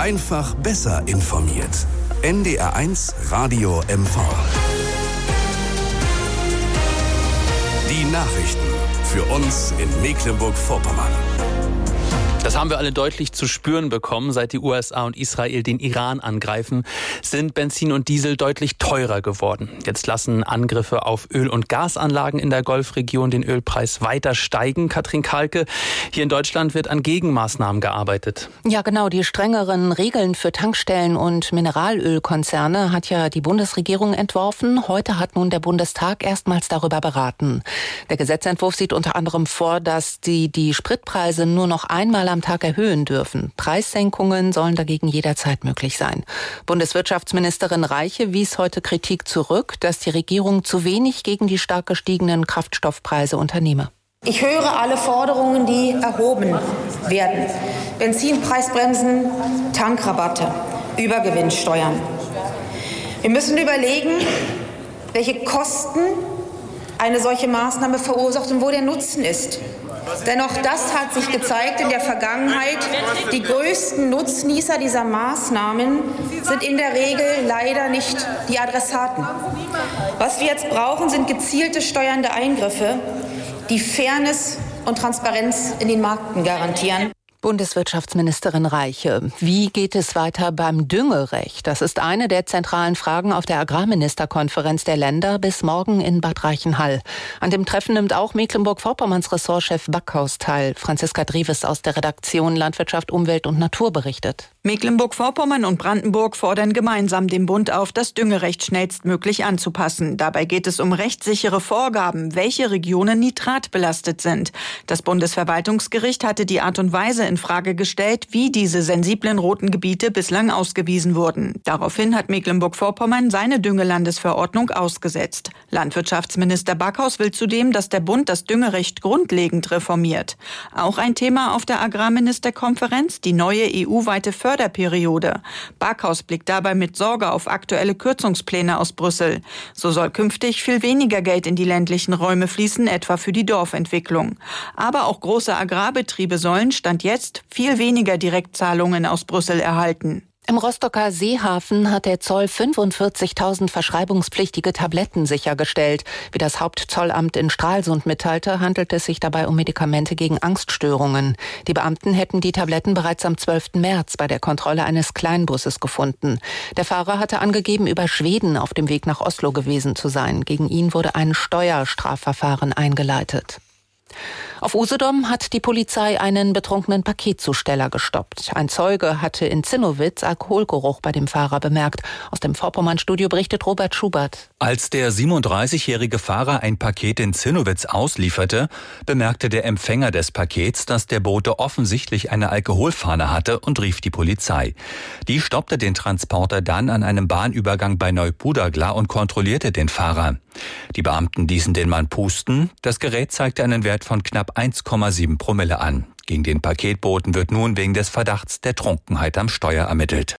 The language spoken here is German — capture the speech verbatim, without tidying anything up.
Einfach besser informiert. N D R eins Radio M V. Die Nachrichten für uns in Mecklenburg-Vorpommern. Das haben wir alle deutlich zu spüren bekommen. Seit die U S A und Israel den Iran angreifen, sind Benzin und Diesel deutlich teurer geworden. Jetzt lassen Angriffe auf Öl- und Gasanlagen in der Golfregion den Ölpreis weiter steigen. Katrin Kahlke, hier in Deutschland wird an Gegenmaßnahmen gearbeitet. Ja, genau. Die strengeren Regeln für Tankstellen und Mineralölkonzerne hat ja die Bundesregierung entworfen. Heute hat nun der Bundestag erstmals darüber beraten. Der Gesetzentwurf sieht unter anderem vor, dass die, die Spritpreise nur noch einmal am Tag erhöhen dürfen. Preissenkungen sollen dagegen jederzeit möglich sein. Bundeswirtschaftsministerin Reiche wies heute Kritik zurück, dass die Regierung zu wenig gegen die stark gestiegenen Kraftstoffpreise unternehme. Ich höre alle Forderungen, die erhoben werden. Benzinpreisbremsen, Tankrabatte, Übergewinnsteuern. Wir müssen überlegen, welche Kosten eine solche Maßnahme verursacht und wo der Nutzen ist. Denn auch das hat sich gezeigt in der Vergangenheit. Die größten Nutznießer dieser Maßnahmen sind in der Regel leider nicht die Adressaten. Was wir jetzt brauchen, sind gezielte steuernde Eingriffe, die Fairness und Transparenz in den Märkten garantieren. Bundeswirtschaftsministerin Reiche. Wie geht es weiter beim Düngerecht? Das ist eine der zentralen Fragen auf der Agrarministerkonferenz der Länder bis morgen in Bad Reichenhall. An dem Treffen nimmt auch Mecklenburg-Vorpommerns Ressortchef Backhaus teil. Franziska Drieves aus der Redaktion Landwirtschaft, Umwelt und Natur berichtet. Mecklenburg-Vorpommern und Brandenburg fordern gemeinsam den Bund auf, das Düngerecht schnellstmöglich anzupassen. Dabei geht es um rechtssichere Vorgaben, welche Regionen nitratbelastet sind. Das Bundesverwaltungsgericht hatte die Art und Weise in Frage gestellt, wie diese sensiblen roten Gebiete bislang ausgewiesen wurden. Daraufhin hat Mecklenburg-Vorpommern seine Düngelandesverordnung ausgesetzt. Landwirtschaftsminister Backhaus will zudem, dass der Bund das Düngerecht grundlegend reformiert. Auch ein Thema auf der Agrarministerkonferenz, die neue E U-weite Förderperiode. Backhaus blickt dabei mit Sorge auf aktuelle Kürzungspläne aus Brüssel. So soll künftig viel weniger Geld in die ländlichen Räume fließen, etwa für die Dorfentwicklung. Aber auch große Agrarbetriebe sollen, Stand jetzt, viel weniger Direktzahlungen aus Brüssel erhalten. Im Rostocker Seehafen hat der Zoll fünfundvierzigtausend verschreibungspflichtige Tabletten sichergestellt. Wie das Hauptzollamt in Stralsund mitteilte, handelt es sich dabei um Medikamente gegen Angststörungen. Die Beamten hätten die Tabletten bereits am zwölften März bei der Kontrolle eines Kleinbusses gefunden. Der Fahrer hatte angegeben, über Schweden auf dem Weg nach Oslo gewesen zu sein. Gegen ihn wurde ein Steuerstrafverfahren eingeleitet. Auf Usedom hat die Polizei einen betrunkenen Paketzusteller gestoppt. Ein Zeuge hatte in Zinnowitz Alkoholgeruch bei dem Fahrer bemerkt. Aus dem Vorpommern-Studio berichtet Robert Schubert. Als der siebenunddreißigjährige Fahrer ein Paket in Zinnowitz auslieferte, bemerkte der Empfänger des Pakets, dass der Bote offensichtlich eine Alkoholfahne hatte und rief die Polizei. Die stoppte den Transporter dann an einem Bahnübergang bei Neupudagla und kontrollierte den Fahrer. Die Beamten ließen den Mann pusten. Das Gerät zeigte einen Wert von knapp eins Komma sieben Promille an. Gegen den Paketboten wird nun wegen des Verdachts der Trunkenheit am Steuer ermittelt.